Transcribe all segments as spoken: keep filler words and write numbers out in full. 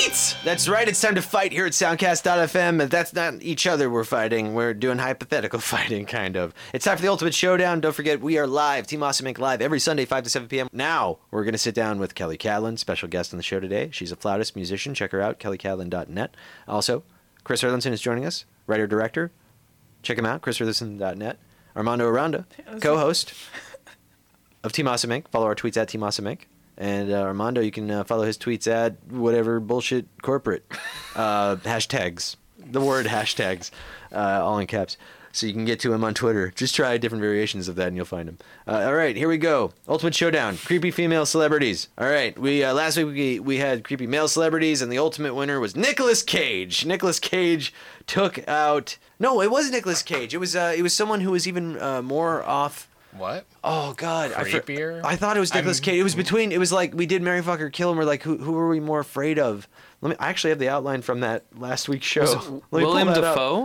fight! That's right, it's time to fight here at Soundcast dot f m. That's not each other we're fighting, we're doing hypothetical fighting, kind of. It's time for the Ultimate Showdown. Don't forget, we are live, Team Awesome Incorporated live every Sunday, five to seven p.m. Now, we're going to sit down with Kelly Cadlin, special guest on the show today. She's a flautist, musician. Check her out, kelly cadlin dot net. Also, Chris Erlinson is joining us, writer-director. Check him out, chris erlinson dot net. Armando Aranda, co-host of Team Awesome Incorporated. Follow our tweets at Team Awesome Incorporated. And uh, Armando, you can uh, follow his tweets at whatever bullshit corporate. Uh, hashtags. The word hashtags. Uh, all in caps. So you can get to him on Twitter. Just try different variations of that and you'll find him. Uh, all right, here we go. Ultimate Showdown. Creepy female celebrities. All right, we uh, last week we, we had creepy male celebrities, and the ultimate winner was Nicolas Cage. Nicolas Cage took out... No, it wasn't Nicolas Cage. It was uh, it was someone who was even uh, more off... What? Oh God! Creepier? I, I thought it was Nicolas Cage. It was between. It was like we did Mary Fucker Kill, and we're like, who who are we more afraid of? Let me. I actually have the outline from that last week's show. Was it Let me William pull that Dafoe? up.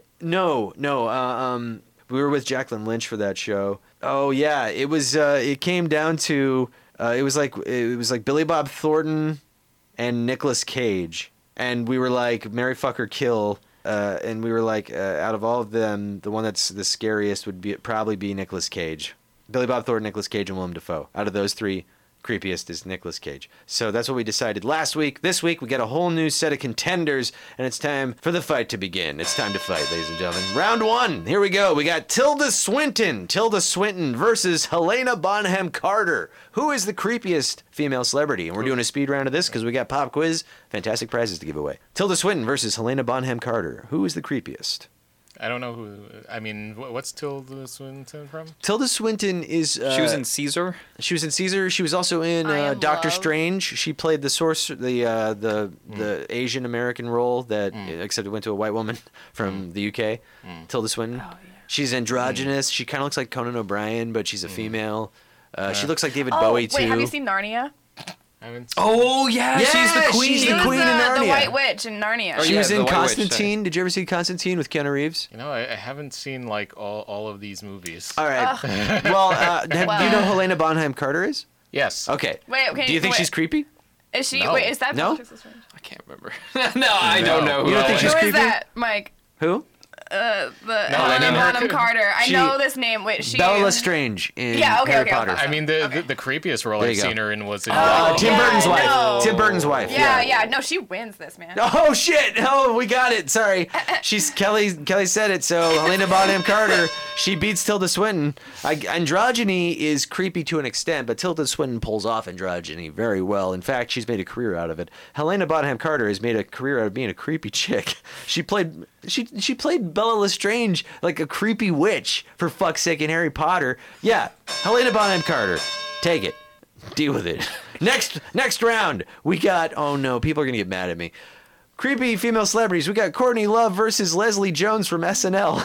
No, no. Uh, um, we were with Jacqueline Lynch for that show. Oh yeah, it was. Uh, it came down to. Uh, it was like it was like Billy Bob Thornton, and Nicolas Cage, and we were like Mary Fucker Kill. Uh, and we were like, uh, out of all of them, the one that's the scariest would be probably be Nicolas Cage. Billy Bob Thornton, Nicolas Cage, and Willem Dafoe. Out of those three, creepiest is Nicolas Cage. So that's what we decided last week. This week, we got a whole new set of contenders, and it's time for the fight to begin. It's time to fight, ladies and gentlemen. Round one. Here we go. We got Tilda Swinton. Tilda Swinton versus Helena Bonham Carter. Who is the creepiest female celebrity? And we're doing a speed round of this because we got pop quiz. Fantastic prizes to give away. Tilda Swinton versus Helena Bonham Carter. Who is the creepiest? I don't know who. I mean, what's Tilda Swinton from? Tilda Swinton is. Uh, She was in Caesar. She was in Caesar. She was also in I uh, Am Doctor Love. Strange. She played the source, the uh, the Mm. the Asian American role that, Mm. except it went to a white woman from Mm. the U K. Mm. Tilda Swinton. Oh, yeah. She's androgynous. She kind of looks like Conan O'Brien, but she's a female. Uh, She Yeah. looks like David Oh, Bowie wait, too. have you seen Narnia? I haven't. Oh yeah, Yeah, she's the queen. she's She the was queen in uh, Narnia. the White Witch in Narnia. Oh, She yeah, was the in White Witch, Constantine. Did you ever see Constantine with Keanu Reeves? You know, I, I haven't seen like all, all of these movies. All right. well, uh, have, do you Well. know who Helena Bonham Carter is? Yes. Okay. Wait, okay. Do you think wait. she's creepy? Is she? No. Wait, is that No? Beatrix Lestrange? I can't remember. no, I don't know. Who You don't think all she's Who is. is creepy? that, Mike? Who? Uh, the No, Helena I mean, her- Bonham Carter. I she- know this name. Wait, she. Bella Lestrange in Yeah, okay, Harry okay, Potter. okay. I mean, the, Okay. the the creepiest role There I've you go. seen her in was in. Uh, Oh, Tim yeah, Burton's I wife. know. Tim Burton's wife. Yeah, yeah. No, she wins this, man. Oh shit! Oh, we got it. Sorry, she's Kelly. Kelly said it. So Helena Bonham Carter, she beats Tilda Swinton. I, androgyny is creepy to an extent, but Tilda Swinton pulls off androgyny very well. In fact, she's made a career out of it. Helena Bonham Carter has made a career out of being a creepy chick. She played she she played Bella Lestrange like a creepy witch, for fuck's sake, in Harry Potter. Yeah, Helena Bonham Carter, take it. Deal with it. Next next round, we got, oh no, people are going to get mad at me. Creepy female celebrities. We got Courtney Love versus Leslie Jones from S N L.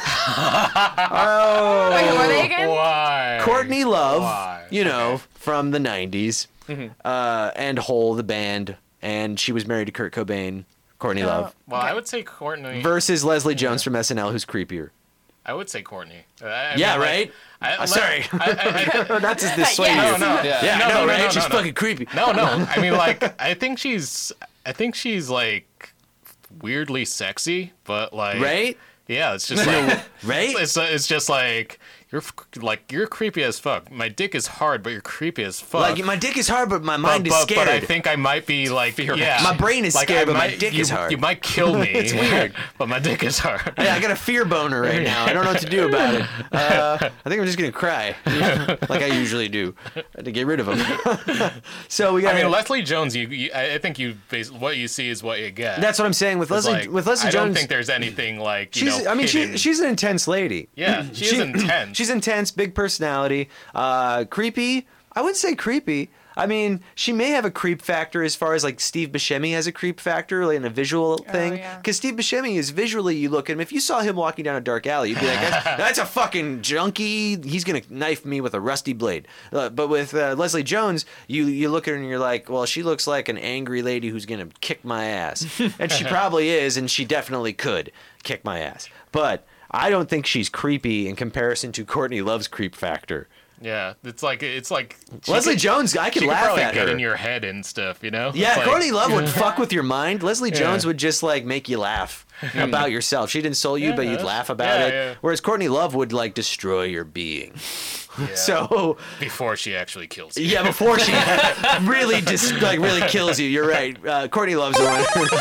oh. Wait, who are they again? Why? Courtney Love, Why? you know, Okay. from the nineties. Uh, and Hole, the band. And she was married to Kurt Cobain. Courtney Love. Well, Okay. I would say Courtney. Versus Leslie Jones from S N L, who's creepier. I would say Courtney. Uh, I Yeah, mean, like, right? I, Uh, like, sorry. I, I, I, Not to dissuade Yes. you. no, no. Yeah. Yeah, No, I know, no, no, right? no, She's no. fucking creepy. No, no. I mean, like, I think she's, I think she's like weirdly sexy, but like, Right? Yeah, it's just like, Right? it's it's just like you're f- like you're creepy as fuck. My dick is hard, but you're creepy as fuck. Like, my dick is hard, but my but, mind is but, scared. but I think I might be like, yeah, My brain is like, scared, I but my might- dick you, is hard. You might kill me. It's weird. but my dick is hard. Yeah, I got a fear boner right now. I don't know what to do about it. Uh, I think I'm just gonna cry, like I usually do, to get rid of them. so we got. I mean, Leslie Jones. You, you I I think you bas- what you see is what you get. That's what I'm saying with It's Leslie. like, with Leslie I Jones, don't think there's anything like you she's. know. I mean, hidden. she, she's an intense lady. yeah, she, is intense. She's intense, big personality, uh, creepy. I wouldn't say creepy. I mean, she may have a creep factor as far as like Steve Buscemi has a creep factor, like in a visual thing. yeah. Because Steve Buscemi is visually, you look at him. If you saw him walking down a dark alley, you'd be like, "That's, that's a fucking junkie. He's gonna knife me with a rusty blade." Uh, but with uh, Leslie Jones, you you look at her and you're like, "Well, she looks like an angry lady who's gonna kick my ass," and she probably is, and she definitely could kick my ass. But I don't think she's creepy in comparison to Courtney Love's creep factor. Yeah, it's like it's like she Leslie could- Jones, I She could could laugh probably at get her. in your head and stuff, you know? Yeah, It's like- Courtney Love would fuck with your mind. Leslie Jones Yeah. would just like make you laugh about yourself. She'd insult you, Yeah, but you'd that's- laugh about yeah, it. yeah. Whereas Courtney Love would like destroy your being. Yeah. So before she actually kills you. yeah, before she really just like really kills you. You're right. Uh, Courtney Love's the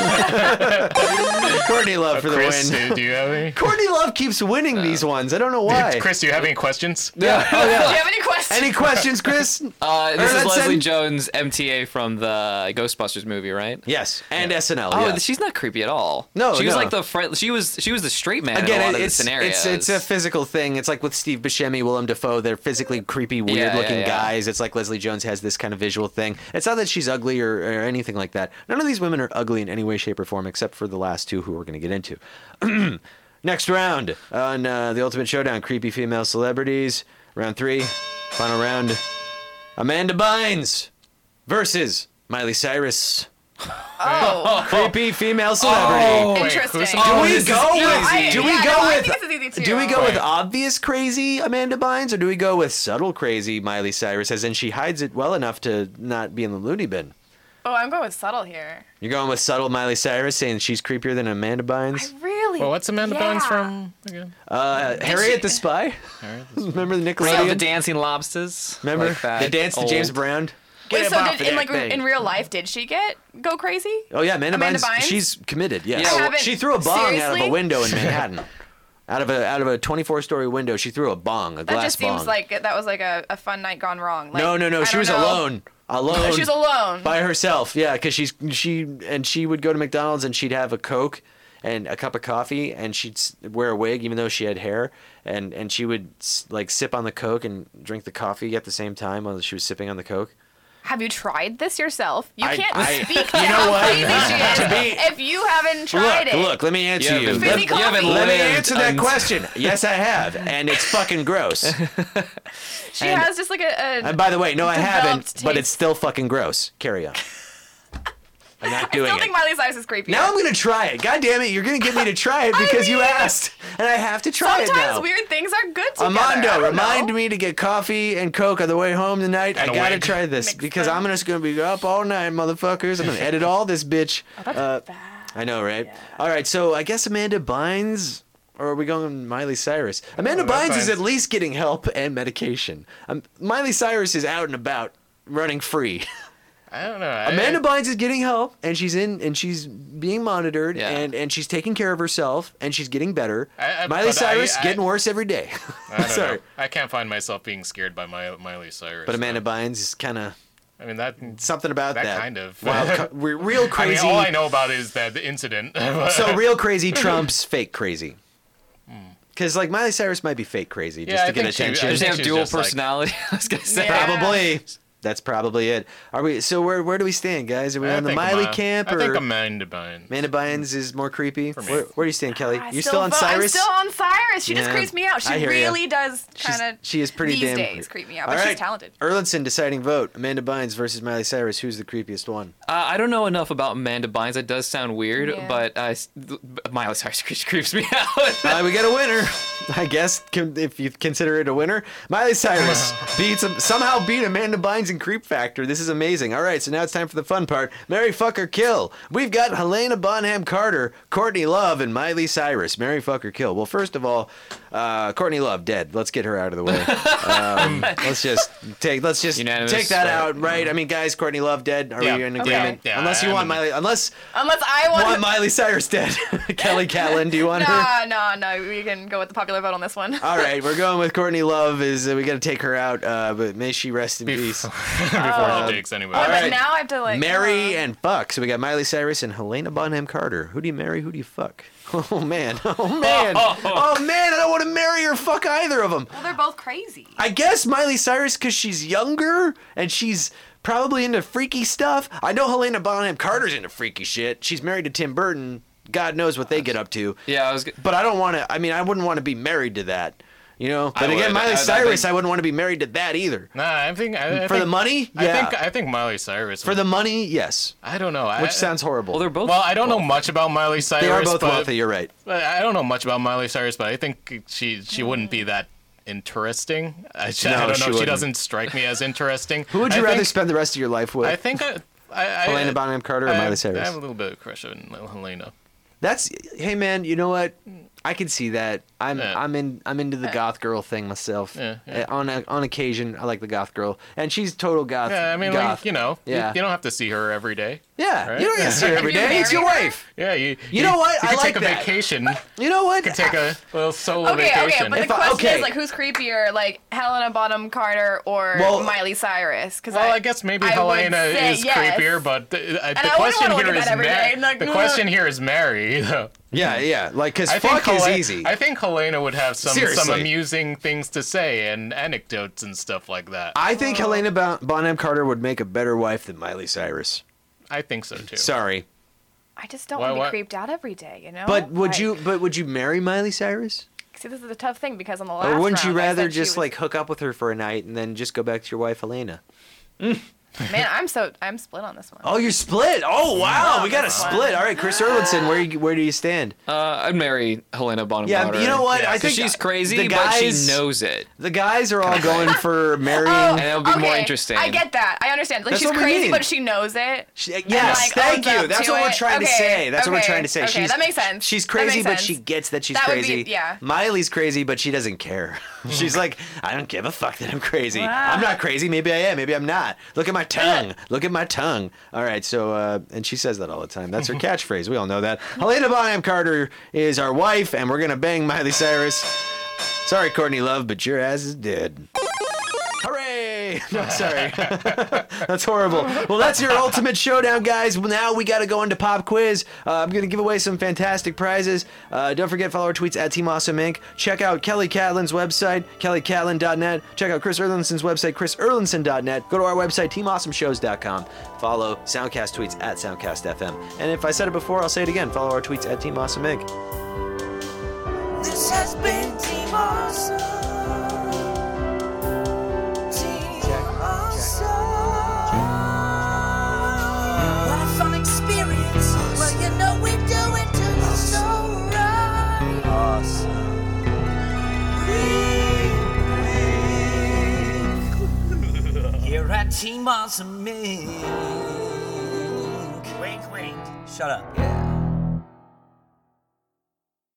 winner. Courtney Love for the Chris, win. do, do you have any? Courtney Love keeps winning these ones. I don't know why. Chris, do you have any questions? Yeah. Oh Do yeah. you have any questions? Any questions, Chris? Uh, this Or is let's Leslie send- Jones, M T A from the Ghostbusters movie, right? Yes, and S N L. Oh, yeah. she's not creepy at all. No, she was no. like the friend. She was she was the straight man in a Again, lot it- of it's, the scenarios. it's it's a physical thing. It's like with Steve Buscemi, Willem Dafoe. They're physically creepy, weird-looking yeah, yeah. guys. It's like Leslie Jones has this kind of visual thing. It's not that she's ugly or, or anything like that. None of these women are ugly in any way, shape, or form, except for the last two who we're going to get into. Next round on uh, the Ultimate Showdown: creepy female celebrities. Round three, final round. Amanda Bynes versus Miley Cyrus. Oh, Creepy female celebrity. interesting. who's- Do Oh, we this is go easy. with? I- do we yeah, go no, I with? think this is easy too. Do we go with Right. obvious crazy Amanda Bynes, or do we go with subtle crazy Miley Cyrus, as in she hides it well enough to not be in the loony bin? Oh, I'm going with subtle here. You're going with subtle Miley Cyrus, saying she's creepier than Amanda I Bynes. really. Well, what's Amanda yeah. Bynes from again? Uh, Harriet she- the Spy. Alright, this- Remember the So the Nickelodeon? dancing lobsters. Remember like that the dance to old- James Brown? Wait, Get so him off did, of in that like thing. in real life, did she get go crazy? Oh yeah, Amanda, Amanda Bynes, Bynes? She's committed. Yes. Yeah, I haven't- She threw a bong out of a seriously? window in Manhattan. Out of a out of a twenty-four story window, she threw a bong, a That glass just bong. seems like that was like a, a fun night gone wrong. Like, no, no, no. I She don't was know. alone. Alone. She was alone. By herself, yeah, because she's she and she would go to McDonald's and she'd have a Coke and a cup of coffee and she'd s- wear a wig even though she had hair and and she would s- like sip on the Coke and drink the coffee at the same time while she was sipping on the Coke. Have you tried this yourself? You I- can't I- speak to you know how what? crazy she is To be- if you haven't tried Look, it. look, let me answer You you. haven't- Let, Fizzy you haven't coffee. let me lived answer that until- question. Yes, I have, and it's fucking gross. She and- has just like a. a And by the way, no, I haven't, developed but taste. it's still fucking gross. Carry on. I'm not I doing still it. think Miley Cyrus is creepy. Now I'm gonna try it. God damn it, you're gonna get me to try it I because you mean, asked, and I have to try it Sometimes now. weird things are good together. I Armando, don't remind know. me to get coffee and Coke on the way home tonight. And I a gotta wig. try this Mixed because them. I'm just gonna be up all night, motherfuckers. I'm gonna edit all this bitch. Oh, that's Uh, bad. I know, right? Yeah. All right, so I guess Amanda Bynes, or are we going Miley Cyrus? Amanda Oh, that's Bynes is fine. at least getting help and medication. Um, Miley Cyrus is out and about, running free. I don't know. I, Amanda Bynes is getting help, and she's in, and she's being monitored, Yeah. and, and she's taking care of herself, and she's getting better. I- I- Miley but I- Cyrus I- getting worse every day. I don't Sorry, know. I can't find myself being scared by my, Miley Cyrus. but Amanda though. Bynes is kind of I mean that. something about that. That kind of. Wild, co- we're real I mean, crazy. all I know about is that the incident. So real crazy trumps fake crazy. Because like Miley Cyrus might be fake crazy just Yeah, I to get think she- I attention. Does she think have she's dual just like- personality? I was gonna say. Yeah. Probably. That's probably it. Are we? So where where do we stand, guys? Are we I on the think Miley Ama- camp I or think Amanda Bynes. Amanda Bynes is more creepy? For me. Where, where do you stand, Kelly? I You still on vote- Cyrus? I'm still on Cyrus. She just Yeah, creeps me out. I She hear ya. really does She's- kind of. she is pretty these damn days creep me out, All but right. she's talented. Erlinson deciding vote. Amanda Bynes versus Miley Cyrus. Who's the creepiest one? Uh, I don't know enough about Amanda Bynes. It does sound weird, Yeah. but uh, s- th- Miley Cyrus creeps me out. Uh, we got a winner, I guess, con- if you consider it a winner. Miley Cyrus beats somehow beat Amanda Bynes in Creep Factor. This is amazing. All right, so now it's time for the fun part. Marry, fuck, or kill. We've got Helena Bonham Carter, Courtney Love, and Miley Cyrus. Marry, fuck, or kill. Well, first of all, uh, Courtney Love dead. Let's get her out of the way. Um, let's just take let's just Unanimous, take that uh, out, right? I mean, guys, Courtney Love dead. Are Yeah. we in Okay. agreement? Yeah, unless you I'm want in- Miley, unless Unless I want want. Miley Cyrus dead. Kelly Catlin, do you want her? No, no, no. We can go with the popular vote on this one. All right, we're going with Courtney Love. Is uh, we got to take her out, uh, but may she rest in Bef- peace. Before she takes anyway. Oh, all but right. now I have to like. Marry uh, and fuck. So we got Miley Cyrus and Helena Bonham Carter. Who do you marry? Who do you fuck? Oh man, oh man, oh man! I don't want to marry or fuck either of them. Well, they're both crazy. I guess Miley Cyrus because she's younger and she's probably into freaky stuff. I know Helena Bonham Carter's into freaky shit. She's married to Tim Burton. God knows what they get up to. Yeah, I was. g- But I don't want to. I mean, I wouldn't want to be married to that. You know. But I again, would. Miley I- I Cyrus, think- I wouldn't want to be married to that either. Nah, I think I, I For think, the money, I yeah. think I think Miley Cyrus. For the money, yes. I don't know. Which I, sounds horrible. Well, they're both. Well, I don't know much about Miley Cyrus. They are both but, wealthy. You're right. but I don't know much about Miley Cyrus, but I think she she wouldn't be that interesting. I, No, I don't know. she She, wouldn't. doesn't strike me as interesting. Who would you I rather think, spend the rest of your life with? I think I, I, I, Helena Bonham Carter or I, Miley I Cyrus? have a little bit of crush on Helena. That's hey man, you know what? I can see that. I'm Yeah. I'm in I'm into the goth girl thing myself. Yeah, yeah. Uh, On a, on occasion, I like the goth girl, and she's total goth. Yeah, I mean, goth. like, you know, you- Yeah. you, don't have to see her every day. Yeah, right? you don't get to see her every If you day. It's your marry her- wife. Yeah, you. You know what? You I can like take a that. vacation. You know what? You can take a little solo Okay, vacation. okay, but the If I- question okay. is like, who's creepier, like Helena Bonham Carter or Well- Miley Cyrus? Because Well, I, guess maybe I would Helena say is yes. creepier, but the, uh, the I wouldn't question wanna look here at is that every day, Mary. like, The ugh. question here is Mary. Yeah, yeah. Like, cause I fuck think is Hel- easy. I think Helena would have some some Seriously. amusing things to say and anecdotes and stuff like that. I think Helena bon- Bonham Carter would make a better wife than Miley Cyrus. I think so too. Sorry, I just don't Why- want to be why- creeped out every day, you know? but would Like, you? But would you marry Miley Cyrus? See, this is a tough thing because on the last Or wouldn't you round, I rather said she just was- like hook up with her for a night and then just go back to your wife Helena? Man, I'm so I'm split on this one. Oh, you're split. Oh wow, we got a that's fun. split. All right, Chris Erlinson, where you, where do you stand? Uh, I'd marry Helena Bonham Yeah, Carter. you know what? Yeah, I 'Cause think she's crazy, the but she guys- knows it. The guys are all going for marrying. Oh, And it'll be more okay, interesting. I get that. I understand. Like That's she's what we crazy, mean. but she knows it. She- and, yes, like, thank owns you. up That's to what we're it. trying to Okay, say. That's what we're okay, trying to say. Okay, she's, that makes sense. She's That crazy, makes but sense. she gets that she's That would be- crazy. yeah. Miley's crazy, but she doesn't care. She's like, I don't give a fuck that I'm crazy. Wow. I'm not crazy. Maybe I am. Maybe I'm not. Look at my tongue. Look at my tongue. All right. So, uh, and she says that all the time. That's her catchphrase. We all know that. Helena Bonham Carter is our wife, and we're gonna bang Miley Cyrus. Sorry, Courtney Love, but your ass is dead. Hooray! No, sorry. That's horrible. Well, that's your ultimate showdown, guys. Now we got to go into pop quiz. Uh, I'm going to give away some fantastic prizes. Uh, don't forget, follow our tweets at Team Awesome Incorporated. Check out Kelly Catlin's website, kelly catlin dot net. Check out Chris Erlinson's website, chris erlinson dot net. Go to our website, team awesome shows dot com. Follow Soundcast tweets at Soundcast F M. And if I said it before, I'll say it again. Follow our tweets at Team Awesome Incorporated. This has been Team Awesome. Team Awesome. What a fun experience. Well, you know we do it to the so right. Awesome. Here at Team Awesome Inc. Wink, wink. Shut up.